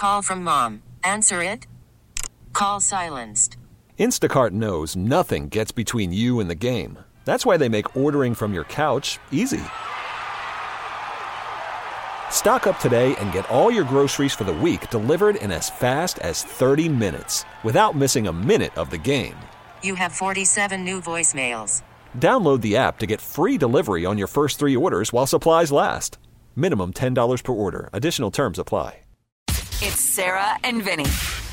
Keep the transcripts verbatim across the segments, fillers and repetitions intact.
Call from mom. Answer it. Call silenced. Instacart knows nothing gets between you and the game. That's why they make ordering from your couch easy. Stock up today and get all your groceries for the week delivered in as fast as thirty minutes without missing a minute of the game. You have forty-seven new voicemails. Download the app to get free delivery on your first three orders while supplies last. Minimum ten dollars per order. Additional terms apply. It's Sarah and Vinny.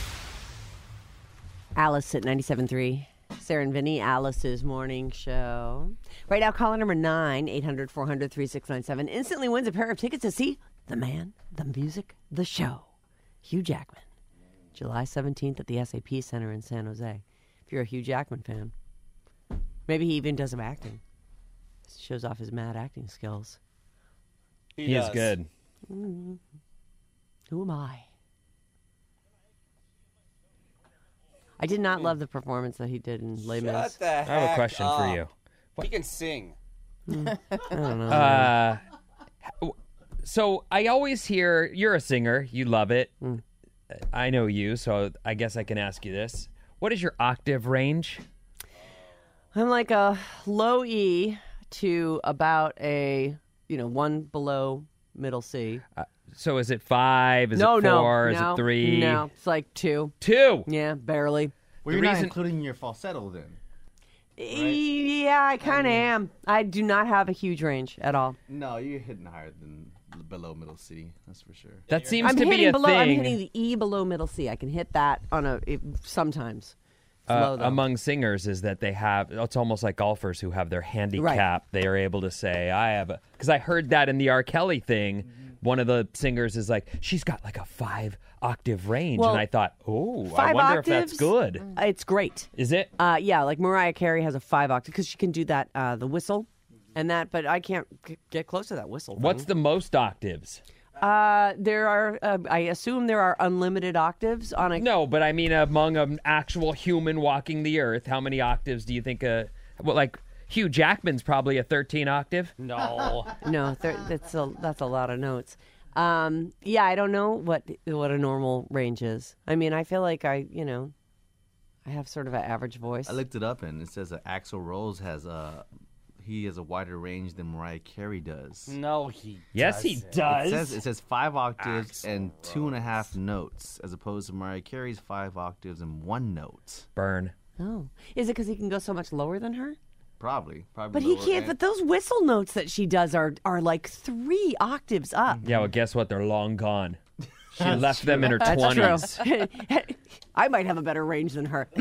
Alice at ninety-seven point three. Sarah and Vinny, Alice's morning show. Right now, caller number nine, eight hundred, four hundred, thirty-six ninety-seven, instantly wins a pair of tickets to see the man, the music, the show. Hugh Jackman. July seventeenth at the S A P Center in San Jose. If you're a Hugh Jackman fan. Maybe he even does some acting. Shows off his mad acting skills. He, he is good. Mm-hmm. Who am I? I did not love the performance that he did in Les Mis. Shut the heck I have a question up. for you. What? He can sing. Mm, I don't know. Uh, so I always hear, you're a singer, you love it. Mm. I know you, so I guess I can ask you this. What is your octave range? I'm like a low E to about a, you know, one below middle C. Uh, so is it five? Is no, it four? no, Is no, it three? No, it's like two. Two? Yeah, barely. Well, The you're not reason- including your falsetto then. Yeah, I kind of am. I do not have a huge range at all. No, you're hitting higher than below middle C. That's for sure. That seems I'm to be hitting a below. thing. I'm hitting the E below middle C. I can hit that on a it, sometimes. It's Uh, low, though. among singers is that they have, it's almost like golfers who have their handicap. They are able to say, I have a, because I heard that in the R. Kelly thing. Mm-hmm. One of the singers is like, she's got like a five octave range. Well, and I thought, oh, I five wonder octaves, if that's good. It's great. Is it? Uh, yeah, like Mariah Carey has a five octave because she can do that, uh, the whistle and that, but I can't g- get close to that whistle. What's the most octaves? Uh, there are, uh, I assume there are unlimited octaves on a. No, but I mean, among an actual human walking the earth, how many octaves do you think? Uh, well, like Hugh Jackman's probably a thirteen octave. No. No, there, that's a that's a lot of notes. Um, yeah, I don't know what what a normal range is. I mean, I feel like I, you know, I have sort of an average voice. I looked it up and it says that Axl Rose has a he has a wider range than Mariah Carey does. No, he Yes, he doesn't. does. It says it says five octaves Axl and two and a half notes, as opposed to Mariah Carey's five octaves and one note. Burn. Oh, is it because he can go so much lower than her? Probably, probably. But he lower can't. end. But those whistle notes that she does are are like three octaves up. Yeah, well, guess what? They're long gone. She left them in her That's twenties. true. I might have a better range than her.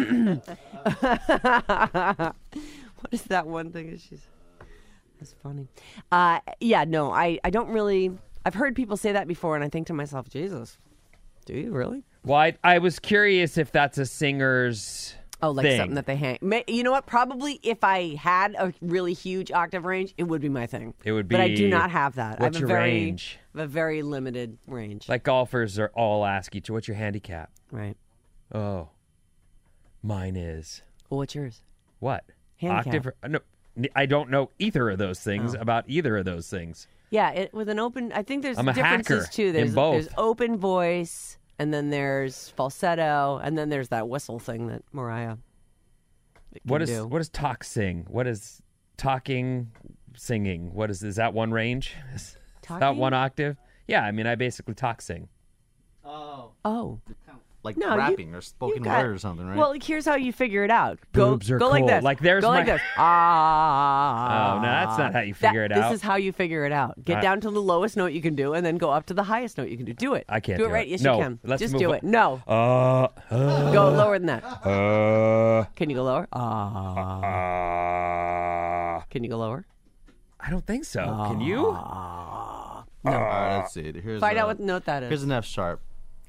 What is that one thing that she's? That's funny. Uh, yeah, no, I, I don't really. I've heard people say that before, and I think to myself, Jesus, do you really? Well, I, I was curious if that's a singer's Oh, like thing. something that they hang. May, you know what? Probably if I had a really huge octave range, it would be my thing. It would But I do be- not have that. I what's have a your very, range? I have a very limited range. Like golfers are all ask each, what's your handicap? Right. Oh, mine is Well, what's yours? what? Handicap. Octave? or- No, I don't know either of those things Oh. about either of those things. Yeah, it, with an open. I think there's I'm a differences hacker too. in There's both. there's open voice, and then there's falsetto, and then there's that whistle thing that Mariah. can What is do. what is talk sing? What is talking, singing? What is is that one range? Is that Talking? one octave? Yeah, I mean, I basically talk sing. Oh, Oh, like No, you- rapping or spoken got- word or something, right? well, here's how you figure it out. Go Boobs are go like cool. this. Like, there's go like my- this. Ah. Oh, no, that's not how you That- figure it out. This is how you figure it out. Get I- down to the lowest note you can do, and then go up to the highest note you can do. Do it. I can't do do it right. it. Yes, No, you can. let's Just move do on. it. No, Uh, uh, go lower than that. uh, Can you go lower? Ah. uh, Can you go lower? I don't think so. Can you? All right, let's see. Here's Find a, out what note that is. Here's an F sharp.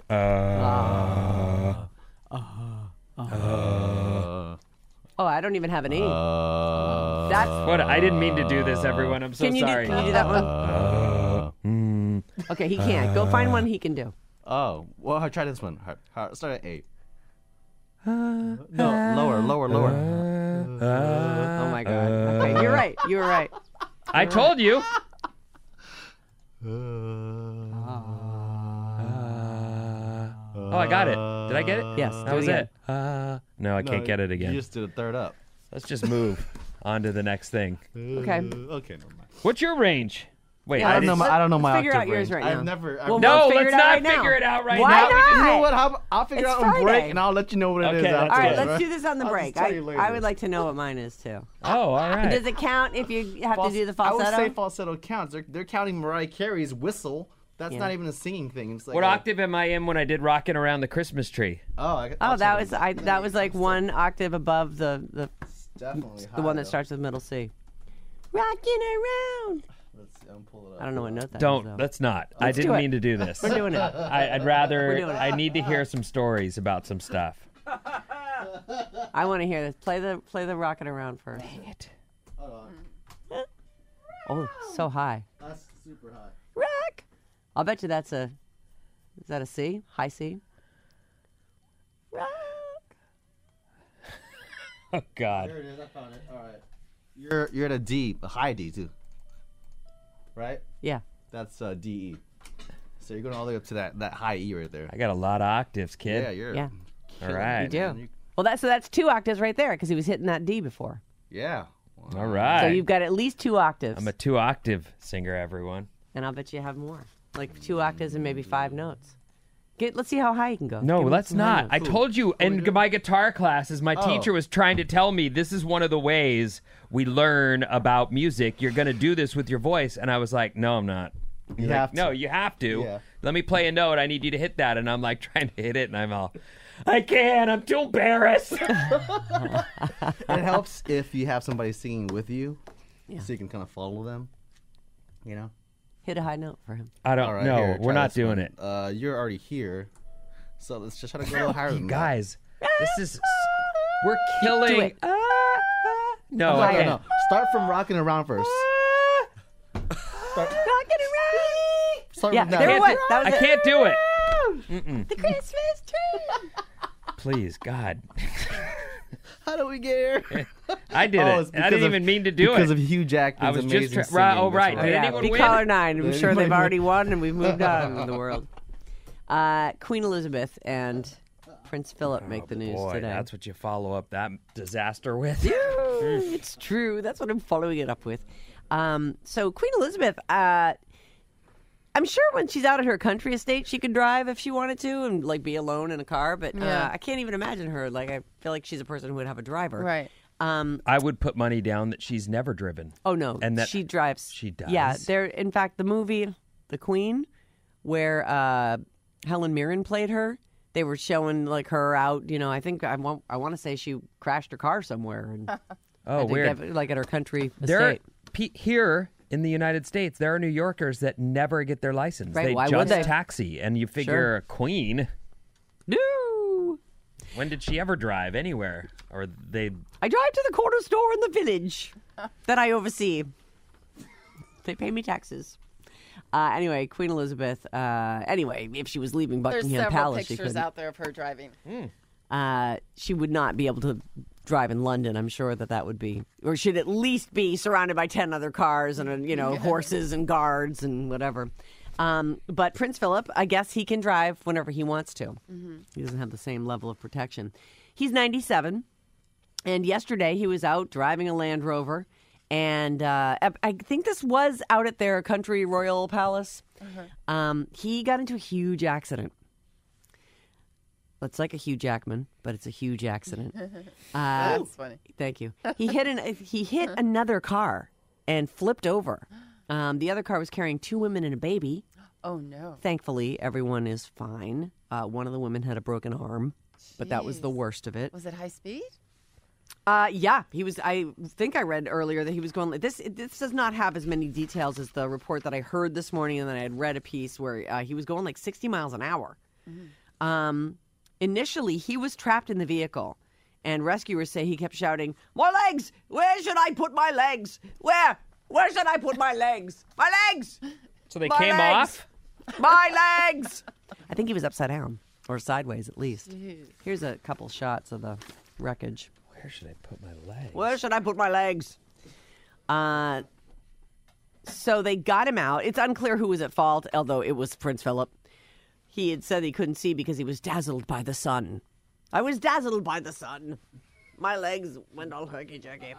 Uh, Uh, Oh, I don't even have an E. uh, That's what? I didn't mean to do this, everyone. I'm so can you sorry. do? Can you do that one? uh, Mm, Okay, he can't. Go find one he can do. oh, well, I'll try this one. All right, all right, start at eight. No, lower, lower, lower. Oh my God. Okay, you're right. You were right. I told you. Uh, Oh, I got it. Did I get it? Yes, That do was it it. Uh, no, I can't get it again. You just did a third up. Let's just move on to the next thing. Okay. Uh, okay, never mind. What's your range? Wait, Yeah, I I don't know didn't- my. I don't know my Let's figure octave out yours range. right now. I've never. I've Well, No, figure let's it out not right now. figure it out right Why now. not? You know what? How, I'll figure It's it out on break, Friday. and I'll let you know what it is. Okay, that's after, All right, good. let's do this on the I'll break. just tell I, you later. I would like to know what mine is too. Oh, all right. Does it count if you have to do the I would falsetto? say falsetto counts. They're, they're counting Mariah Carey's whistle. That's Yeah. not even a singing thing. It's like What a- octave am I in when I did "Rockin' Around the Christmas Tree"? Oh, I, Oh, I'll that check was it. I. That was like one octave above the the, Definitely the one high, that though. starts with middle C. Rocking around. Let's see, I'm pull it up. I don't know what note that is, Don't. though. Let's not. I Let's do didn't it. mean to do this. We're doing it. I, I'd We're rather. doing it. I need to hear some stories about some stuff. I want to hear this. Play the play the rocking around first. Dang it. Oh, so high. That's super high. Rock. I'll bet you that's a. Is that a C? High C. Rock. Oh God. There it is. I found it. All right. You're you're at a D, a high D too. Right? Yeah. That's uh, D E. So you're going all the way up to that that high E right there. I got a lot of octaves, kid. Yeah, you're. Yeah. All right. You do. man. You- Well, that's so that's two octaves right there because he was hitting that D before. Yeah. All right. So you've got at least two octaves. I'm a two octave singer, everyone. And I'll bet you have more, like two octaves and maybe five notes. Get, let's see how high you can go. No, Give me let's some high not. notes. I told you in my guitar classes, my Oh. teacher was trying to tell me this is one of the ways we learn about music. You're going to do this with your voice. And I was like, no, I'm not. He's You like, have to. No, you have to. Yeah. Let me play a note. I need you to hit that. And I'm like trying to hit it. And I'm all, I can't. I'm too embarrassed. It helps if you have somebody singing with you, Yeah. so you can kind of follow them. You know. Hit a high note for him. I don't All right, know. here, We're try not this doing one. it. Uh, you're already here, so let's just try to go a little higher Hey, than guys, this is. We're Do killing. it. Ah, ah. No, that. I No, can't. no, no. Start from rocking around first. Start, Rocking around. start Yeah, from that. there Can't was. do- That was I it. can't do it. The Christmas tree. Please, God. How do we get here? I did Oh, it. it's I because didn't of- even mean to do because it. of Hugh Jackman's I was just amazing tra- singing. right- oh, that's right. Oh, Did yeah. anyone Be win? caller nine. I'm Did sure they've anyone already won, and we've moved on in the world. Uh, Queen Elizabeth and Prince Philip make the news Boy, today. that's what you follow up that disaster with. It's true. That's what I'm following it up with. Um, so Queen Elizabeth, uh, I'm sure when she's out at her country estate, she could drive if she wanted to and like be alone in a car. But uh, Yeah. I can't even imagine her. Like I feel like she's a person who would have a driver. Right. Um, I would put money down that she's never driven. oh no, And that she drives. she does? Yeah. There. In fact, the movie The Queen, where uh, Helen Mirren played her. They were showing like her out. You know, I think I want. I want to say she crashed her car somewhere, and I Oh, think weird. that- like at her country There, estate. pe- here in the United States, there are New Yorkers that never get their license. Right, They why would just they? taxi, and you figure Sure. a queen. No. When did she ever drive anywhere? Or they? I drive to the corner store in the village that I oversee. They pay me taxes. Uh, anyway, Queen Elizabeth. Uh, anyway, if she was leaving There's Buckingham several Palace, she pictures couldn't. out there of her driving. Uh, she would not be able to drive in London. I'm sure that that would be, or she'd at least be surrounded by ten other cars and uh, you know horses and guards and whatever. Um, but Prince Philip, I guess he can drive whenever he wants to. He doesn't have the same level of protection. He's ninety-seven, and yesterday he was out driving a Land Rover, and uh, I- I think this was out at their country royal palace. Um, he got into a huge accident. It's like a Hugh Jackman, but it's a huge accident. Uh, That's funny. Thank you. He hit an he hit another car and flipped over. Um, the other car was carrying two women and a baby. Oh, no. Thankfully, everyone is fine. Uh, one of the women had a broken arm, but that was the Jeez. worst of it. Was it high speed? Uh, yeah, he was. I think I read earlier that he was going. This this does not have as many details as the report that I heard this morning, and then I had read a piece where uh, he was going like sixty miles an hour. Um, initially, he was trapped in the vehicle, and rescuers say he kept shouting, "My legs! Where should I put my legs? Where? Where should I put my legs? My legs! So they My came legs! off. My legs!" I think he was upside down or sideways at least. Here's a couple shots of the wreckage. Where should I put my legs? Where should I put my legs? Uh, so they got him out. It's unclear who was at fault, although it was Prince Philip. he had said he couldn't see because he was dazzled by the sun. I was dazzled by the sun. My legs went all herky-jerky.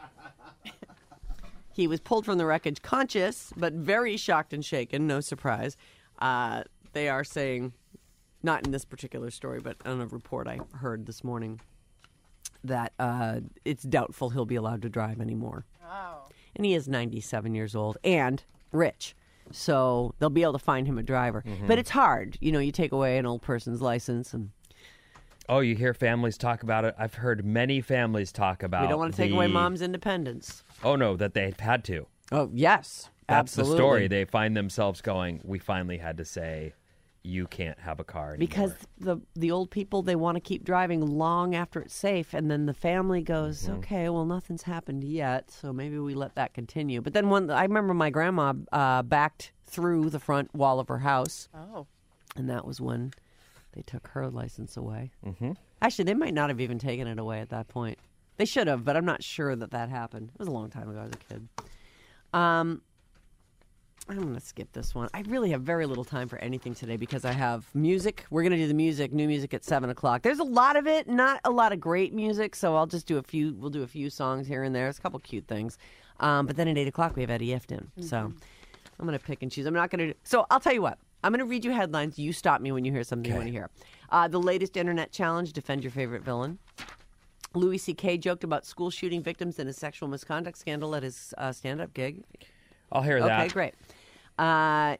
He was pulled from the wreckage conscious, but very shocked and shaken. No surprise. Uh, they are saying, not in this particular story, but on a report I heard this morning, that uh, it's doubtful he'll be allowed to drive anymore. Wow. And he is ninety-seven years old and rich. So they'll be able to find him a driver. Mm-hmm. But it's hard. You know, you take away an old person's license and Oh, you hear families talk about it. I've heard many families talk about we don't want to take the- away mom's independence. Oh, no, that they've had to. Oh, yes. That's absolutely. the story. They find themselves going, we finally had to say, you can't have a car anymore. Because the the old people, they want to keep driving long after it's safe, and then the family goes, Mm-hmm. okay, well, nothing's happened yet, so maybe we let that continue. But then one, I remember my grandma uh, backed through the front wall of her house, Oh. and that was when they took her license away. Mm-hmm. Actually, they might not have even taken it away at that point. They should have, but I'm not sure that that happened. It was a long time ago as a kid. Um, I'm going to skip this one. I really have very little time for anything today because I have music. We're going to do the music, new music at seven o'clock. There's a lot of it, not a lot of great music, so I'll just do a few. We'll do a few songs here and there. There's a couple cute things. Um, but then at eight o'clock, we have Eddie Ifton. So I'm going to pick and choose. I'm not going to. So I'll tell you what. I'm going to read you headlines. You stop me when you hear something you want to hear. Uh, the latest internet challenge, defend your favorite villain. Louis C K joked about school shooting victims in a sexual misconduct scandal at his uh, stand-up gig. I'll hear that. Okay, great. Uh,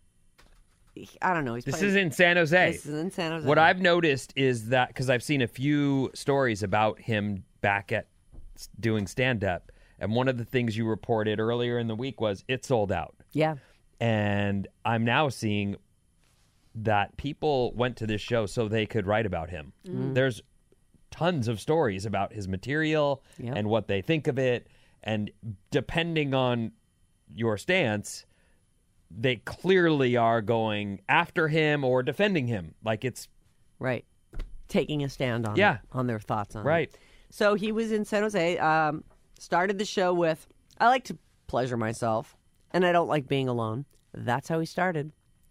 I don't know. He's This playing- is in San Jose. This is in San Jose. What I've noticed is that, because I've seen a few stories about him back at s- doing stand-up, and one of the things you reported earlier in the week was it sold out. Yeah. And I'm now seeing that people went to this show so they could write about him. There's tons of stories about his material Yep. and what they think of it. And depending on your stance, they clearly are going after him or defending him. Like it's Right. Taking a stand on Yeah. it, on their thoughts on it. right. So he was in San Jose, um, started the show with, I like to pleasure myself, and I don't like being alone. That's how he started.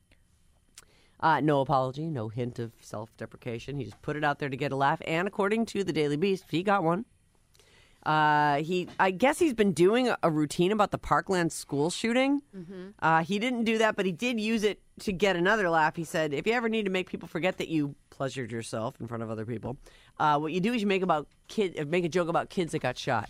Uh, no apology, no hint of self-deprecation. He just put it out there to get a laugh, and according to the Daily Beast, he got one. Uh, he, I guess he's been doing a, a routine about the Parkland school shooting. Uh, he didn't do that, but he did use it to get another laugh. He said, if you ever need to make people forget that you pleasured yourself in front of other people, uh, what you do is you make about kid, make a joke about kids that got shot.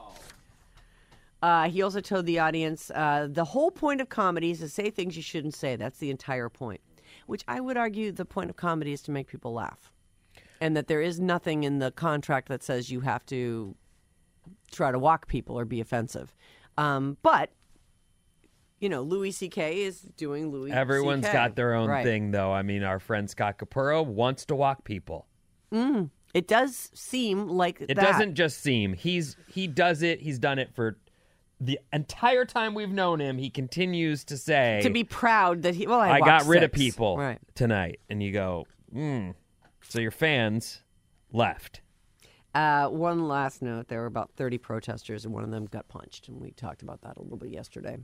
Uh, he also told the audience, uh, the whole point of comedy is to say things you shouldn't say. That's the entire point. Which I would argue the point of comedy is to make people laugh. And that there is nothing in the contract that says you have to try to walk people or be offensive. Um, but, you know, Louis C K is doing Louis Everyone's C K. got their own Right. thing, though. I mean, our friend Scott Capurro wants to walk people. It does seem like It that. doesn't just seem. He's he does it. He's done it for the entire time we've known him. He continues to say, To be proud that he, well, I, I got walked rid of six. people Right. tonight. And you go, hmm. So your fans left. Uh, one last note. There were about thirty protesters, and one of them got punched. And we talked about that a little bit yesterday.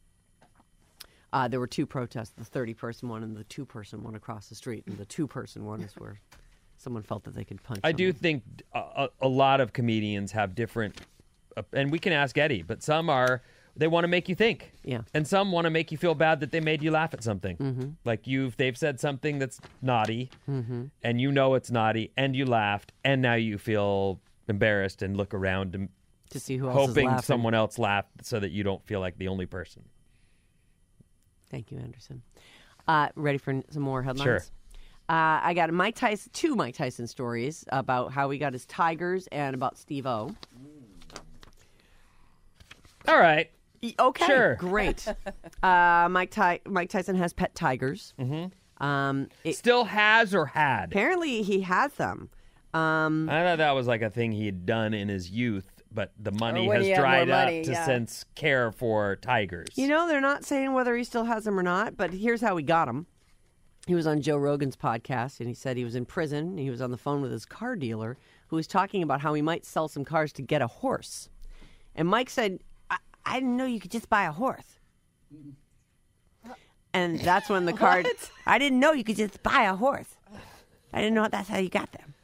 Uh, there were two protests, the thirty-person one and the two-person one across the street. And the two-person one is where someone felt that they could punch I do someone. think a, a, a lot of comedians have different, uh, and we can ask Eddie, but some are, they want to make you think. Yeah. And some want to make you feel bad that they made you laugh at something. Mm-hmm. Like you've, they've said something that's naughty, and you know it's naughty, and you laughed, and now you feel embarrassed and look around and To see who else is hoping laughing. someone else laughed so that you don't feel like the only person. Thank you, Anderson. Uh, ready for n- some more headlines? Sure. Uh, I got Mike Tyson, two Mike Tyson stories about how he got his tigers and about Steve-O. All right. E- Okay, Sure. great. uh, Mike, Ty- Mike Tyson has pet tigers. Mm-hmm. Um, it- Still has or had? apparently, he has them. Um, I thought that was like a thing he had done in his youth, but the money when has he had more dried money, up to yeah. since care for tigers. you know, they're not saying whether he still has them or not, but here's how he got them. He was on Joe Rogan's podcast, and he said he was in prison. And he was on the phone with his car dealer, who was talking about how he might sell some cars to get a horse. And Mike said, I, I didn't know you could just buy a horse. And that's when the card. I didn't know you could just buy a horse. I didn't know that's how you got them.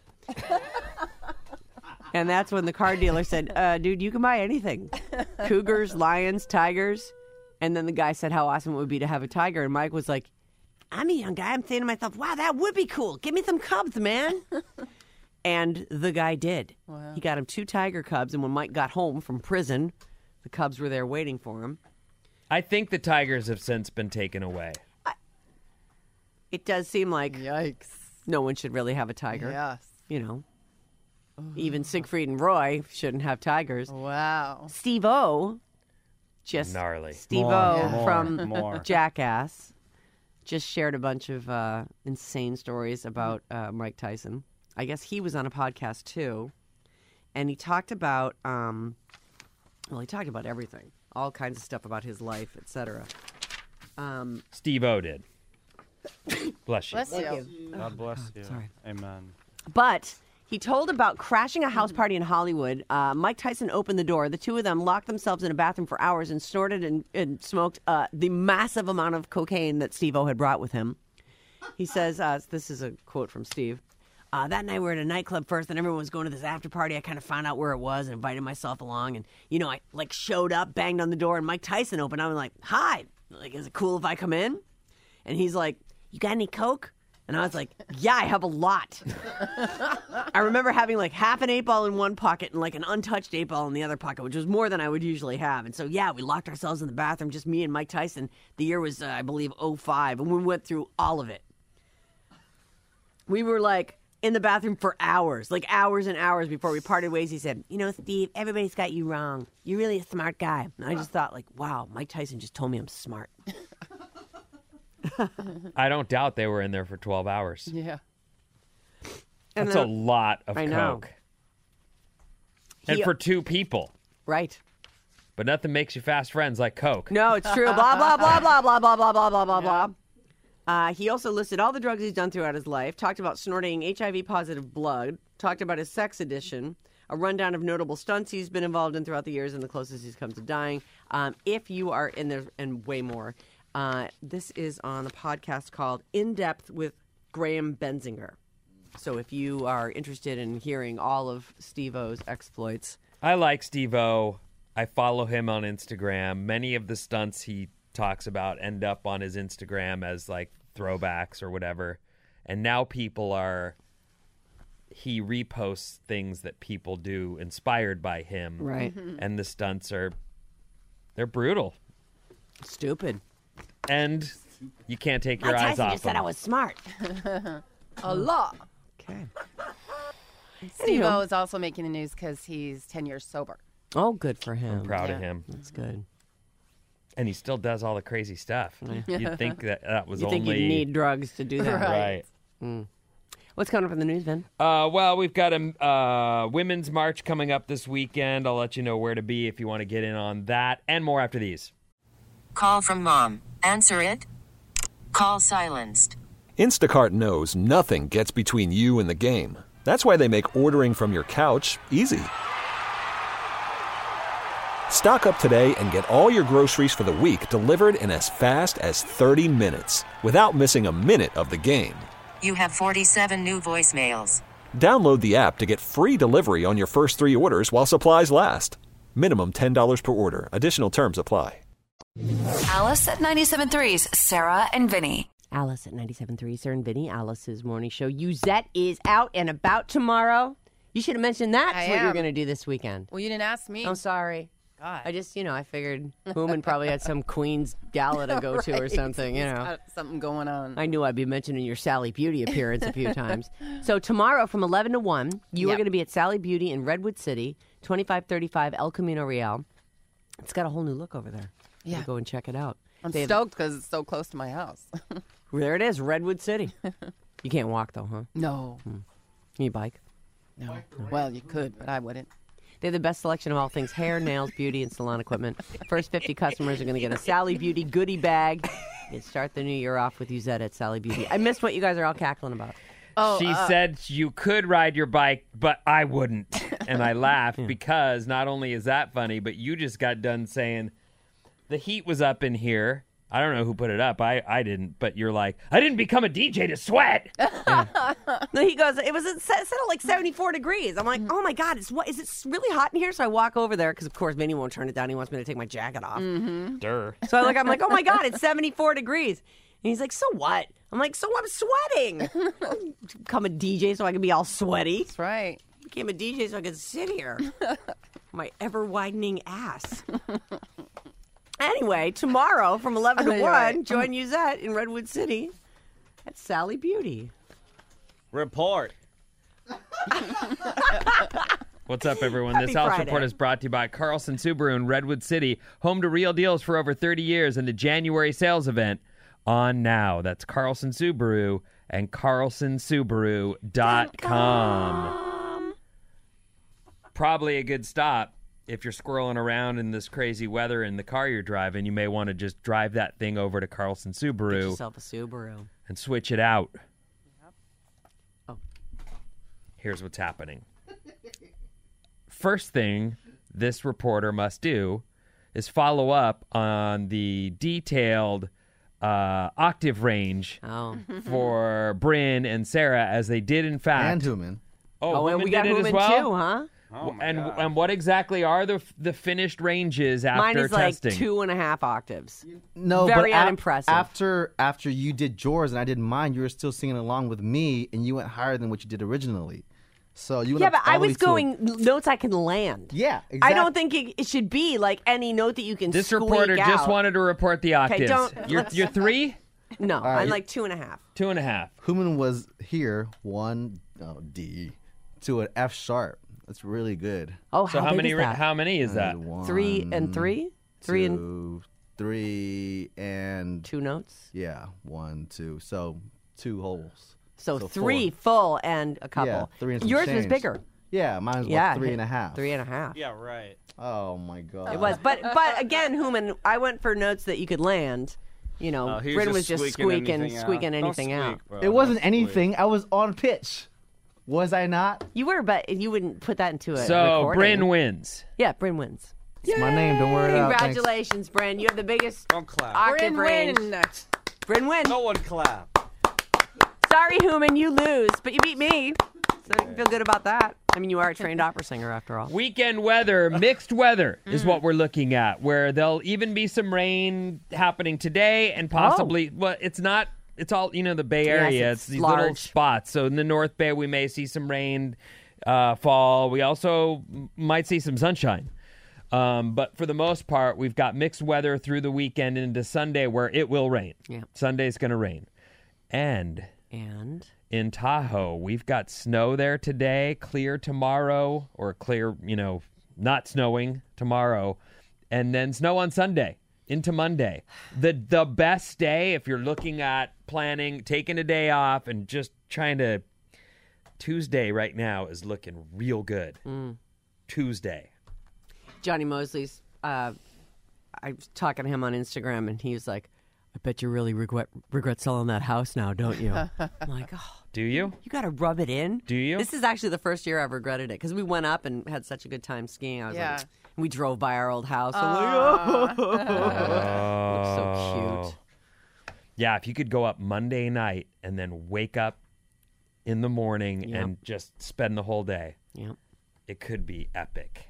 And that's when the car dealer said, uh, dude, you can buy anything. Cougars, lions, tigers. And then the guy said how awesome it would be to have a tiger. And Mike was like, I'm a young guy. I'm thinking to myself, wow, that would be cool. Give me some cubs, man. And the guy did. Wow. He got him two tiger cubs. And when Mike got home from prison, the cubs were there waiting for him. I think the tigers have since been taken away. I, it does seem like Yikes. no one should really have a tiger. Yes. You know, even Siegfried and Roy shouldn't have tigers. Wow. Steve-O, just Gnarly. Steve-O More, from more, more. Jackass, just shared a bunch of uh, insane stories about uh, Mike Tyson. I guess he was on a podcast too, and he talked about, um, well, he talked about everything, all kinds of stuff about his life, et cetera. Um, Steve-O did. Bless you. Bless you. God bless you. sorry. Amen. But he told about crashing a house party in Hollywood. Uh, Mike Tyson opened the door. The two of them locked themselves in a bathroom for hours and snorted and, and smoked uh, the massive amount of cocaine that Steve-O had brought with him. He says, uh, this is a quote from Steve. Uh, that night we were at a nightclub first and everyone was going to this after party. I kind of found out where it was and invited myself along. And, you know, I like showed up, banged on the door, and Mike Tyson opened. I was like, hi, like, is it cool if I come in? And he's like, you got any coke? And I was like, yeah, I have a lot. I remember having like half an eight ball in one pocket and like an untouched eight ball in the other pocket, which was more than I would usually have. And so, yeah, we locked ourselves in the bathroom, just me and Mike Tyson. The year was, uh, I believe, oh five, and we went through all of it. We were like in the bathroom for hours, like hours and hours before we parted ways. He said, you know, Steve, everybody's got you wrong. You're really a smart guy. And I just thought, like, wow, Mike Tyson just told me I'm smart. I don't doubt they were in there for twelve hours. Yeah. And That's then- a lot of I know. coke. And He- for two people. Right. But nothing makes you fast friends like coke. No, it's true. Blah, blah, blah, blah, blah, blah, blah, blah, blah, blah, blah. Uh, he also listed all the drugs he's done throughout his life, talked about snorting H I V-positive blood, talked about his sex addiction, a rundown of notable stunts he's been involved in throughout the years, and the closest he's come to dying. Um, if you are in there, and way more, uh, this is on a podcast called In Depth with Graham Benzinger. So if you are interested in hearing all of Steve-O's exploits. I like Steve-O. I follow him on Instagram. Many of the stunts he talks about end up on his Instagram as like throwbacks or whatever. And now people are, he reposts things that people do inspired by him. Right. And the stunts are, they're brutal. Stupid. And you can't take your Mike eyes Tyson off just said them. I was smart. A lot. Okay. Steve-O is also making the news because he's ten years sober. Oh, good for him. I'm proud Yeah. of him. That's good. And he still does all the crazy stuff. You'd think that that was You think only... you need drugs to do that? Right. Right. What's coming up in the news, Ben? Uh, well, we've got a uh, women's march coming up this weekend. I'll let you know where to be if you want to get in on that and more after these. Call from mom. Answer it. Call silenced. Instacart knows nothing gets between you and the game. That's why they make ordering from your couch easy. Stock up today and get all your groceries for the week delivered in as fast as thirty minutes without missing a minute of the game. You have forty-seven new voicemails. Download the app to get free delivery on your first three orders while supplies last. Minimum ten dollars per order. Additional terms apply. Alice at ninety-seven point three's Sarah and Vinny. Alice at ninety-seven point three, Sarah and Vinny, Alice's morning show. Uzette is out and about tomorrow. You should have mentioned that's I what you're am. going to do this weekend. Well, you didn't ask me. I'm sorry. God. I just, you know, I figured Hooman probably had some Queen's gala to go to or Right. something, you He's know. got something going on. I knew I'd be mentioning your Sally Beauty appearance a few times. So tomorrow from eleven to one, you are Yep. going to be at Sally Beauty in Redwood City, twenty-five thirty-five El Camino Real. It's got a whole new look over there. Yeah. You go and check it out. I'm They have- stoked because it's so close to my house. There it is, Redwood City. You can't walk though, huh? No. Can you bike? No. Well, you could, but I wouldn't. They have the best selection of all things hair, nails, beauty, and salon equipment. First fifty customers are going to get a Sally Beauty goodie bag. And start the new year off with Uzette at Sally Beauty. I missed what you guys are all cackling about. Oh, she uh, said you could ride your bike, but I wouldn't. And I laughed because not only is that funny, but you just got done saying the heat was up in here I don't know who put it up. I, I didn't. But you're like, I didn't become a D J to sweat. No, he goes, it was it set at like seventy-four degrees. I'm like, oh my God, it's what is it really hot in here? So I walk over there because of course Vinny won't turn it down. He wants me to take my jacket off. Mm-hmm. Durr. So I look, I'm like, oh my God, it's seventy-four degrees. And he's like, so what? I'm like, so I'm sweating. Become a D J so I can be all sweaty. That's right. Became a D J so I could sit here. My ever widening ass. Anyway, tomorrow from eleven to You're one, right. join Uzette in Redwood City at Sally Beauty. Report. What's up, everyone? Happy This House Friday. Report is brought to you by Carlson Subaru in Redwood City, home to real deals for over thirty years, and the January sales event on now. That's Carlson Subaru and carlson subaru dot com. Probably a good stop if you're squirreling around in this crazy weather in the car you're driving. You may want to just drive that thing over to Carlson Get Subaru yourself a Subaru. and switch it out. Oh. Here's what's happening. First thing this reporter must do is follow up on the detailed uh, octave range Oh. for Bryn and Sarah, as they did in fact. And human. Oh, Oh, and Human we got did it Human as well? too, huh? Oh my and God. and what exactly are the the finished ranges after Mine is testing? like two and a half octaves. No, Very but ap- unimpressive. After after you did yours and I did mine, you were still singing along with me, and you went higher than what you did originally. So you went Yeah, up but I all the way was to a- going notes I can land. Yeah, I exactly. don't think it, it should be like any note that you can This squeak reporter out. just wanted to report the octaves. don't- you're let's- you're three, No, right. I'm like two and a half. two and a half. Human was here one oh, D to an F sharp. That's really good. Oh, So how, how big many is ra- that? how many is that? One, Three and three? Three and two, three and two notes? yeah, one, two. So two holes. So, So three four. full and a couple. Yeah, three and some Yours was change. bigger. Yeah, mine was Yeah, what, three and a half. Three and a half. Yeah, right. Oh my god. It was, but but again, Human, I went for notes that you could land. You know, Oh, he Bryn was was just just squeaking, anything squeaking out. anything Don't out. squeak, bro. It wasn't Don't squeak. anything. I was on pitch. Was I not? You were, but you wouldn't put that into a So recording. Bryn wins. Yeah, Bryn wins. It's my name. Don't worry about it. Thanks. Congratulations, Bryn. You have the biggest Don't clap. octave Bryn range. win. Bryn wins. No one clap. Sorry, Human, you lose, but you beat me. So you can feel good about that. I mean, you are a trained opera singer after all. Weekend weather, mixed weather is what we're looking at, where there'll even be some rain happening today and possibly, well, it's not, it's all, you know, the Bay Yes, Area. it's it's these little large. spots. So in the North Bay, we may see some rain uh, fall. We also m- might see some sunshine. Um, but for the most part, we've got mixed weather through the weekend into Sunday where it will rain. Yeah. Sunday's going to rain. And And in Tahoe. We've got snow there today, clear tomorrow, or clear, you know, not snowing tomorrow, and then snow on Sunday into Monday. The the best day if you're looking at planning, taking a day off and just trying to Tuesday right now is looking real good. Tuesday. Johnny Mosley's, uh, I was talking to him on Instagram, and he was like, I bet you really regret regret selling that house now, don't you? I'm like, oh, Do you? you got to rub it in. Do you? This is actually the first year I've regretted it because we went up and had such a good time skiing. I was Yeah. like, and we drove by our old house. I'm like, oh, looks so cute. Yeah, if you could go up Monday night and then wake up in the morning Yep. and just spend the whole day, Yep. it could be epic.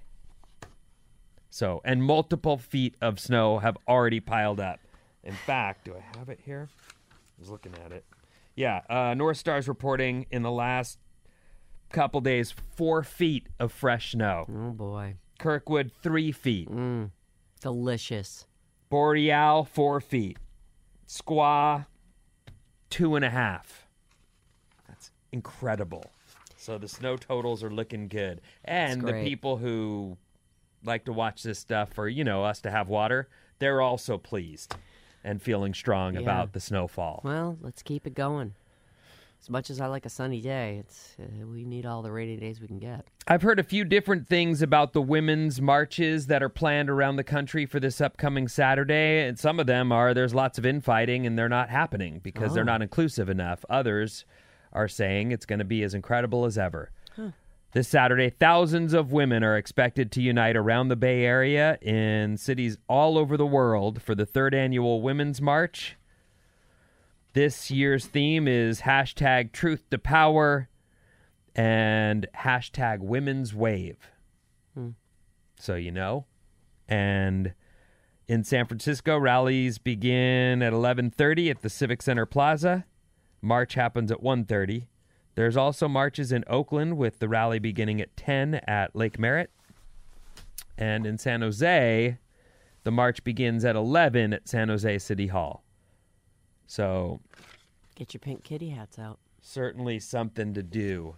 So, and multiple feet of snow have already piled up. In fact, do I have it here? I was looking at it. Yeah, uh, North Star's reporting in the last couple days four feet of fresh snow. Oh boy, Kirkwood, three feet. delicious. Boreal, four feet. Squaw, two and a half. That's incredible. So the snow totals are looking good. And the great. people who like to watch this stuff, or, you know, us to have water, they're also pleased and feeling strong Yeah. about the snowfall. Well, let's keep it going. As much as I like a sunny day, it's uh, we need all the rainy days we can get. I've heard a few different things about the women's marches that are planned around the country for this upcoming Saturday. And some of them are there's lots of infighting and they're not happening because they're not inclusive enough. Others are saying it's going to be as incredible as ever. This Saturday, thousands of women are expected to unite around the Bay Area in cities all over the world for the third annual Women's March. This year's theme is hashtag truth to power and hashtag women's wave. Hmm. So you know. And in San Francisco, rallies begin at eleven thirty at the Civic Center Plaza. March happens at one thirty. There's also marches in Oakland with the rally beginning at ten at Lake Merritt. And in San Jose, the march begins at eleven at San Jose City Hall. So, Get your pink kitty hats out. certainly something to do.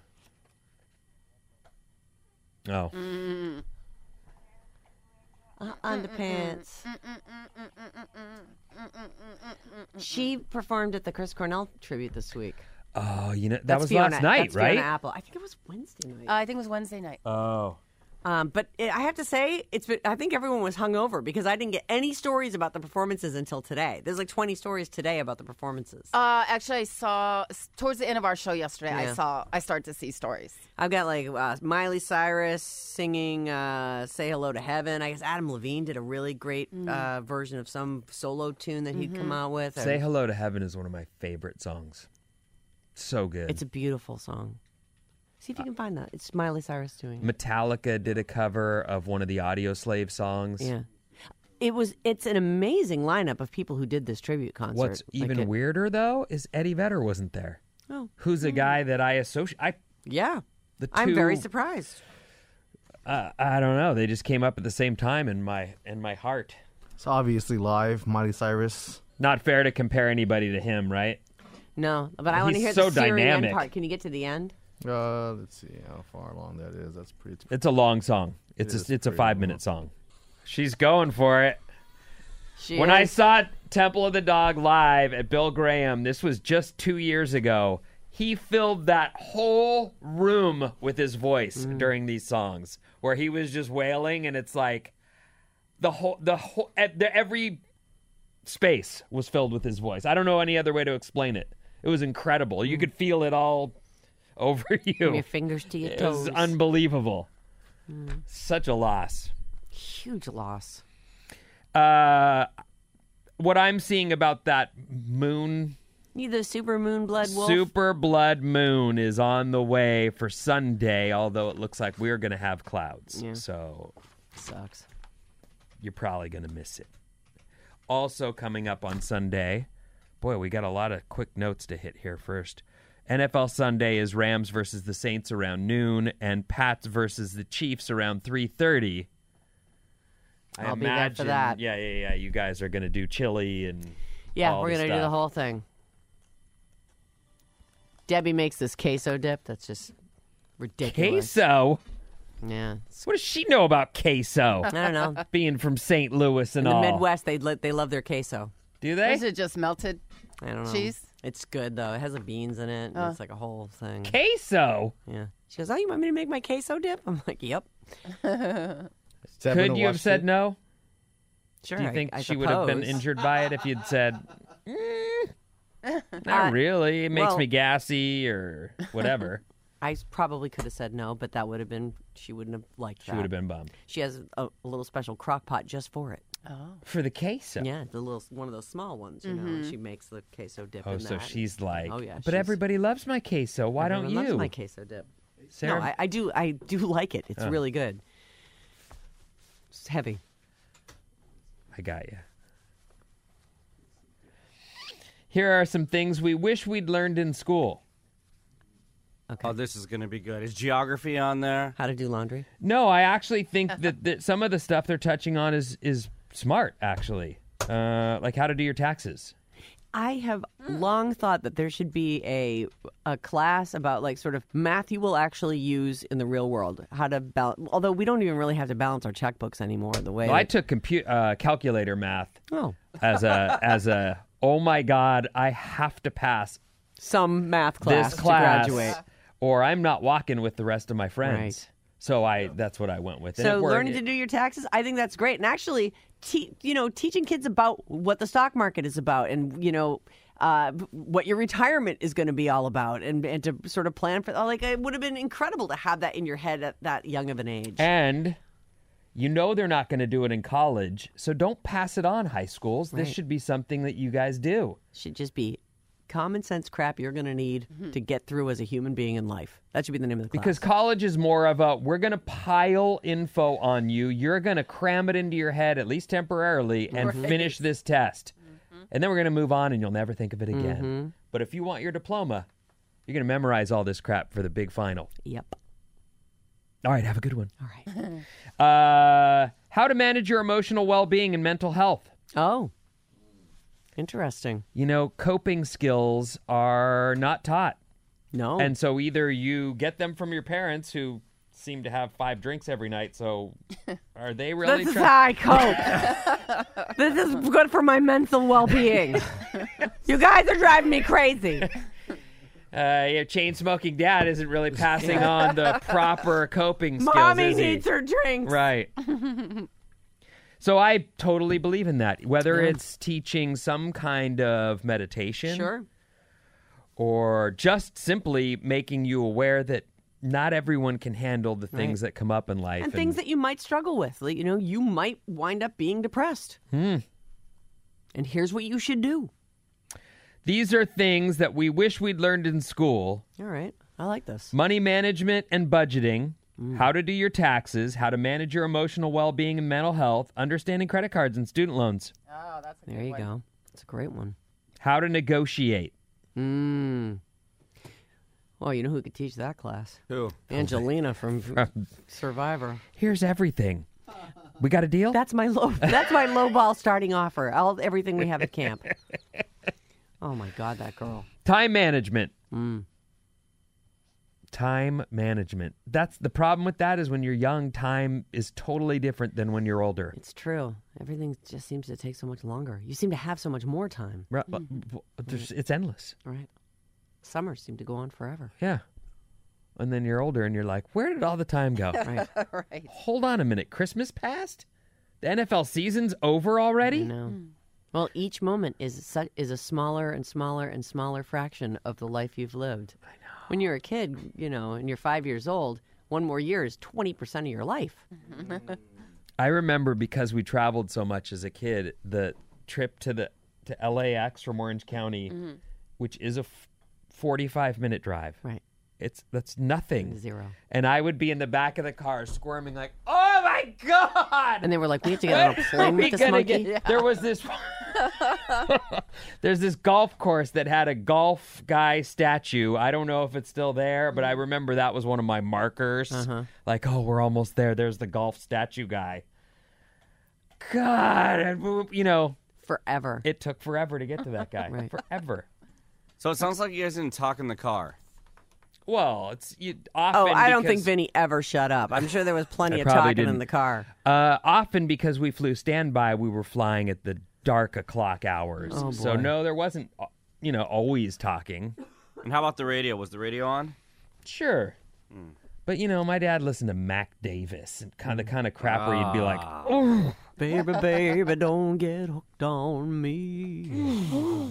Oh. Mm. Uh, underpants. She performed at the Chris Cornell tribute this week. Oh, you know, that That's was Fiona, last night, that's right? Fiona Apple. I think it was Wednesday night. Uh, I think it was Wednesday night. Oh. Um, but it, I have to say, it's been, I think everyone was hungover because I didn't get any stories about the performances until today. There's like twenty stories today about the performances. Uh, actually, I saw towards the end of our show yesterday. I Yeah. saw I started to see stories. I've got like uh, Miley Cyrus singing uh, "Say Hello to Heaven." I guess Adam Levine did a really great uh, version of some solo tune that he'd come out with. Say Hello to Heaven is one of my favorite songs. So good. It's a beautiful song. See if you can find that. It's Miley Cyrus doing it. Metallica did a cover of one of the Audio Slave songs. Yeah. It was. It's an amazing lineup of people who did this tribute concert. What's Like even it- weirder, though, is Eddie Vedder wasn't there. Oh. Who's a guy that I associate... I, Yeah. the I'm very two- surprised. Uh, I don't know. They just came up at the same time in my in my heart. It's obviously live. Miley Cyrus. Not fair to compare anybody to him, right? No, but I want to He's hear so the Syrian dynamic. part. Can you get to the end? Uh, let's see how far along that is. That's pretty. It's a long song. It's It is a, it's a pretty five minute song. She's going for it. She When I is- saw Temple of the Dog live at Bill Graham, this was just two years ago. He filled that whole room with his voice Mm. during these songs, where he was just wailing, and it's like the whole the whole at the, every space was filled with his voice. I don't know any other way to explain it. It was incredible. You could feel it all over you. From your fingers to your It toes. was unbelievable. Such a loss. Huge loss. Uh, what I'm seeing about that moon, You the super moon blood wolf. super blood moon, is on the way for Sunday, although it looks like we're going to have clouds. Yeah. So Sucks. you're probably going to miss it. Also coming up on Sunday, boy, we got a lot of quick notes to hit here first. N F L Sunday is Rams versus the Saints around noon, and Pats versus the Chiefs around three thirty. I I'll be there imagine, for that. Yeah, yeah, yeah. You guys are going to do chili and Yeah, all we're the gonna do the stuff. whole thing. Debbie makes this queso dip. That's just ridiculous. queso. Yeah. It's- What does she know about queso? I don't know. Being from Saint Louis and In the all. Midwest, they li- they love their queso. Do they? Is it just melted? I don't know. Cheese? It's good though. It has the beans in it. and Oh. It's like a whole thing. Queso. Yeah. She goes, "Oh, you want me to make my queso dip?" I'm like, "Yep, Could you have said no? sure." Do you I- think I she would have been suppose. injured by it if you'd said, "Mm, not Uh, really. It makes well- me gassy or whatever." I s- probably could have said no, but that would have been. She wouldn't have liked She that. would have been bummed. She has a, a little special crock pot just for it. Oh. For the queso. Yeah, the little one of those small ones. You know, and she makes the queso dip. Oh, in so that. she's like, Oh, yeah, but she's- everybody loves my queso. Why don't Everyone you? loves my queso dip. Sarah? No, I, I do. I do like it. It's Oh. really good. It's heavy. I got you. Here are some things we wish we'd learned in school. Oh, this is going to be good. Is geography on there? How to do laundry? No, I actually think that, that some of the stuff they're touching on is is smart, actually. Uh, like how to do your taxes. I have long thought that there should be a a class about like sort of math you will actually use in the real world. How to balance. Although we don't even really have to balance our checkbooks anymore. The way Well, I that- took compu- uh, calculator math oh as a as a oh my god, I have to pass some math class this class to graduate. or I'm not walking with the rest of my friends. Right. So I that's what I went with. And So it worked. learning to do your taxes, I think that's great. And actually, te- you know, teaching kids about what the stock market is about, and you know, uh, what your retirement is going to be all about, and, and to sort of plan for. Like, it would have been incredible to have that in your head at that young of an age. And you know they're not going to do it in college, so don't pass it on, high schools. This Right. should be something that you guys do. Should just be common sense crap you're going to need to get through as a human being in life. That should be the name of the class. Because college is more of a, we're going to pile info on you. You're going to cram it into your head, at least temporarily, and Right. finish this test. And then we're going to move on, and you'll never think of it again. Mm-hmm. But if you want your diploma, you're going to memorize all this crap for the big final. Yep. All right, have a good one. All right. Uh, how to manage your emotional well-being and mental health. Oh. Interesting. You know, coping skills are not taught. No. And so either you get them from your parents who seem to have five drinks every night, so are they really This is trying? how I cope. This is good for my mental well-being. You guys are driving me crazy. Uh, your chain-smoking dad isn't really passing on the proper coping skills, Mommy is he? needs her drinks. Right. So I totally believe in that. Whether Yeah. it's teaching some kind of meditation Sure. or just simply making you aware that not everyone can handle the things Right. that come up in life. And things that you might struggle with. Like, you know, you might wind up being depressed. Hmm. And here's what you should do. These are things that we wish we'd learned in school. All right. I like this. Money management and budgeting, Mm. how to do your taxes, how to manage your emotional well-being and mental health, understanding credit cards and student loans, Oh, that's a There good you one. go. It's a great one. how to negotiate. Mm. Well, you know who could teach that class? Who? Angelina from Survivor. Here's everything. We got a deal? That's my low. That's my low ball starting offer. All everything we have at camp. Oh my God, that girl. Time management. Mm. Time management. That's the problem with that is when you're young, time is totally different than when you're older. It's true. Everything just seems to take so much longer. You seem to have so much more time. Ru- uh, there's- It's endless. Right. Summers seem to go on forever. Yeah. And then you're older and you're like, where did all the time go? Right. Right. Hold on a minute. Christmas passed? The N F L season's over already? No. Well, each moment is su- is a smaller and smaller and smaller fraction of the life you've lived. I know. When you're a kid, you know, and you're five years old, one more year is twenty percent of your life. I remember because we traveled so much as a kid, the trip to the to L A X from Orange County, which is a f- forty-five minute drive. Right. It's that's nothing. Zero. And I would be in the back of the car squirming like, "Oh my god!" And they were like, we have to get on a When plane are we with this gonna monkey. get- There was this. There's this golf course that had a golf guy statue. I don't know if it's still there, but I remember that was one of my markers. Uh-huh. Like, oh, we're almost there. There's the golf statue guy. God, and, you know, Forever. it took forever to get to that guy. Right. Forever. So it sounds like you guys didn't talk in the car. Well, it's you, often. Oh, I don't think because- Vinny ever shut up. I'm sure there was plenty I of probably talking didn't. in the car. Uh, often because we flew standby, we were flying at the dark o'clock hours. Oh, So boy. no, there wasn't, uh, you know, always talking. And how about the radio? Was the radio on? Sure. But you know, my dad listened to Mac Davis and kind of the kind of crap where you'd be like, "Oh, Baby, baby, don't get hooked on me.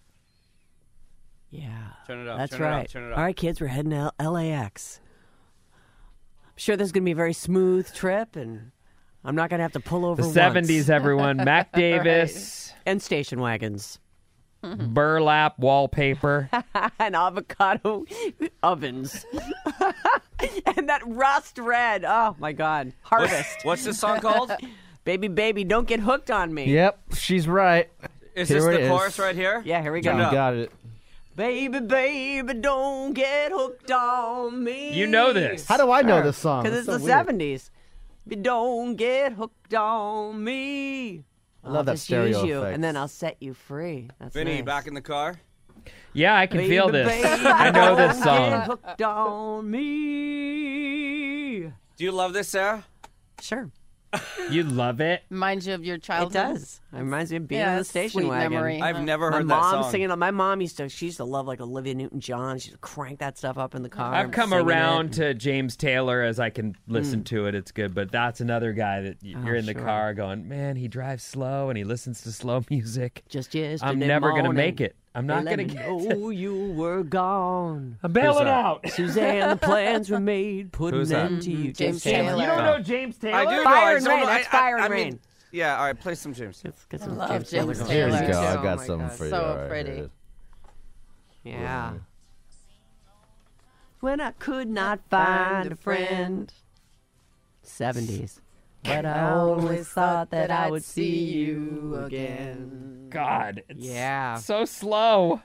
Yeah. Turn it up. That's turn It right. up, turn it up. All right, kids, we're heading to L A X. I'm sure this is going to be a very smooth trip, and I'm not going to have to pull over the once. seventies, everyone." Mac Davis, And station wagons. burlap wallpaper. And avocado ovens. And that rust red. Oh, my God. Harvest. What's this song called? Baby, baby, don't get hooked on me. Yep, she's right. Is Here this it the is. chorus right here? Yeah, here we Turn go. it You up. got it. Baby, baby, don't get hooked on me. You know this. How do I know this song? Because it's That's the so weird. seventies. But don't get hooked on me. I love I'll that just stereo use you, effect. and then I'll set you free. That's Vinny, nice. back in the car? Yeah, I can Baby, feel this. baby, I know this don't song. Get hooked on me. Do you love this, Sarah? Sure, You love it. Reminds you of your it childhood. does. It reminds me of being Yeah, in the it's station sweet wagon. memory. I've Uh, never My heard that mom song. singing. My mom used to. She used to love like Olivia Newton-John. She used to crank that stuff up in the car. I've come singing around it. to James Taylor as I can listen to it. It's good, but that's another guy that y- Oh, you're in the sure. car going, man, he drives slow and he listens to slow music. Just yesterday I'm never gonna morning. make it. I'm not Let going me to get know you were gone. I'm bailing that? out. Suzanne, the plans were made. Put Who's an that? end to you. James Taylor. Taylor. You don't know James Taylor? I do know. Fire I and just don't Rain. know- That's I- Fire I- and I mean, Rain. Yeah, all right, play some James. Let's get some love James James Taylor. Taylor. There you go. Oh I got my something God, for you. so All right, pretty. here it is. Yeah. When I could not find a friend. seventies. But I always thought that I would see you again. God, it's Yeah. so slow.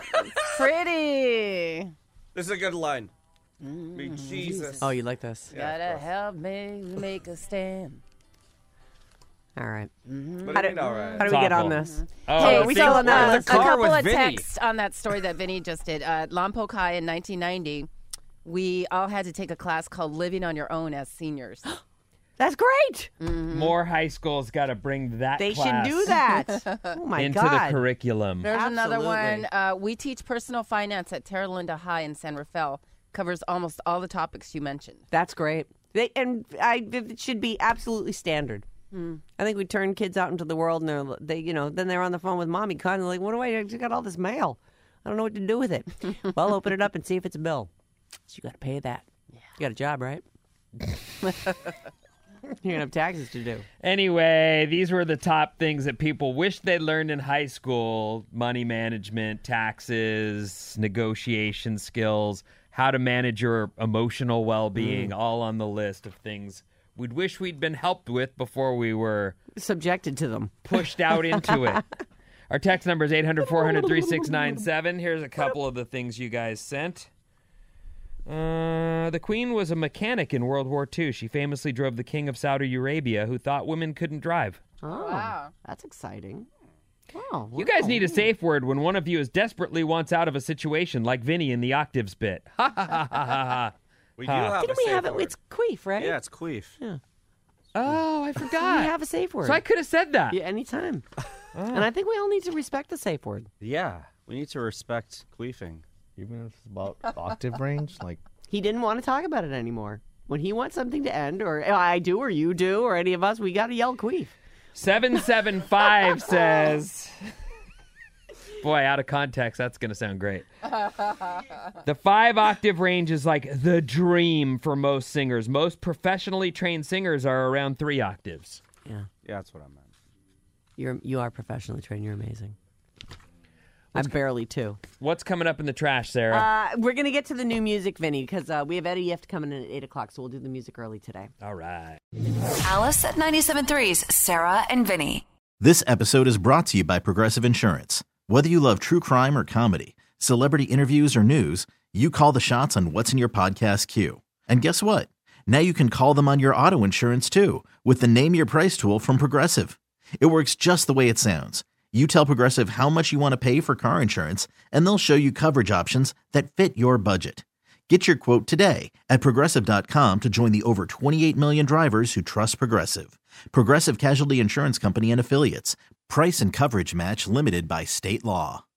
Pretty. This is a good line. Be Jesus. Oh, you like this? Gotta help me make a stand. All right. What do you How do, mean, all right? how do we It's get on awful. this? Oh, Hey, are we so, still on uh, that? a Let's go. couple with of Vinny. texts on that story that Vinny just did. Uh, Lompoc High in nineteen ninety, we all had to take a class called Living on Your Own as seniors. That's great. More high schools got to bring that They class should do that. Oh, my into God. the curriculum. There's another Absolutely. one. Uh, we teach personal finance at Terra Linda High in San Rafael. Covers almost all the topics you mentioned. That's great. They, and I, it should be absolutely standard. I think we turn kids out into the world, and they're, they, you know, then they're on the phone with mommy, kind of like, "What do I? I just got all this mail. I don't know what to do with it." Well, open it up and see if it's a bill. So you got to pay that. You got a job, right? You're gonna have taxes to do. Anyway, these were the top things that people wish they learned in high school: money management, taxes, negotiation skills, how to manage your emotional well-being, all on the list of things we'd wish we'd been helped with before we were Subjected to them. pushed out into it. Our text number is eight hundred, four hundred, three six nine seven. Here's a couple of the things you guys sent. Uh, the Queen was a mechanic in World War Two. She famously drove the King of Saudi Arabia, who thought women couldn't drive. Oh, Wow. that's exciting. Oh, You guys need a safe word when one of you is desperately wants out of a situation, like Vinny in the octaves bit. Ha ha ha ha ha ha. We do have Didn't a we safe have it? word. It's queef, right? Yeah, it's queef. Oh, I We forgot. have a safe word. So I could have said that. Yeah, anytime. And I think we all need to respect the safe word. Yeah, we need to respect queefing. Even if it's about octave range, like He didn't want to talk about it anymore. When he wants something to end, or I do, or you do, or any of us, we got to yell queef. seven seven five says, boy, out of context, that's going to sound great. The five octave range is like the dream for most singers. Most professionally trained singers are around three octaves. Yeah, Yeah, that's what I meant. you're you are professionally trained. You're amazing. I'm barely two. What's coming up in the trash, Sarah? Uh, we're gonna get to the new music, Vinny, because uh, we have Eddie Yift coming in at eight o'clock, so we'll do the music early today. All right. Alice at ninety-seven point three's Sarah and Vinny. This episode is brought to you by Progressive Insurance. Whether you love true crime or comedy, celebrity interviews or news, you call the shots on what's in your podcast queue. And guess what? Now you can call them on your auto insurance too with the Name Your Price tool from Progressive. It works just the way it sounds. You tell Progressive how much you want to pay for car insurance, and they'll show you coverage options that fit your budget. Get your quote today at Progressive dot com to join the over twenty-eight million drivers who trust Progressive. Progressive Casualty Insurance Company and Affiliates. Price and coverage match limited by state law.